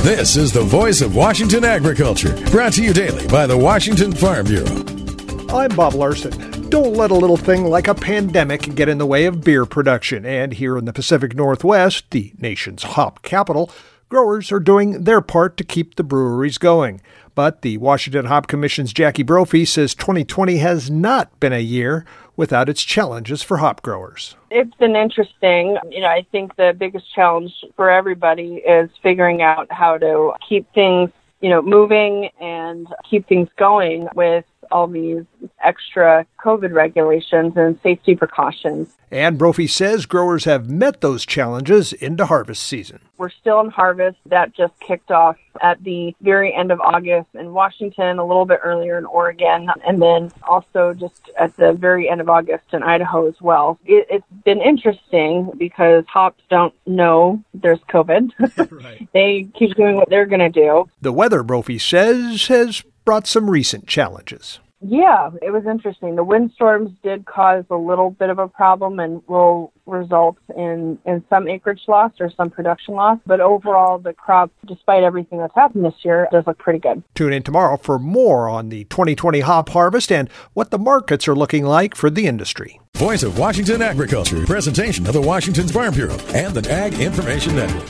This is the voice of Washington agriculture, brought to you daily by the Washington Farm Bureau. I'm Bob Larson. Don't let a little thing like a pandemic get in the way of beer production. And here in the Pacific Northwest, the nation's hop capital, growers are doing their part to keep the breweries going. But the Washington Hop Commission's Jackie Brophy says 2020 has not been a year without its challenges for hop growers. It's been interesting. I think the biggest challenge for everybody is figuring out how to keep things, moving and keep things going with all these extra COVID regulations and safety precautions. And Brophy says growers have met those challenges into harvest season. We're still in harvest. That just kicked off at the very end of August in Washington, a little bit earlier in Oregon, and then also just at the very end of August in Idaho as well. It's been interesting because hops don't know there's COVID. Right. They keep doing what they're going to do. The weather, Brophy says, has brought some recent challenges. Yeah, it was interesting. The windstorms did cause a little bit of a problem and will result in some acreage loss or some production loss. But overall, the crop, despite everything that's happened this year, does look pretty good. Tune in tomorrow for more on the 2020 hop harvest and what the markets are looking like for the industry. Voice of Washington Agriculture, presentation of the Washington Farm Bureau and the Ag Information Network.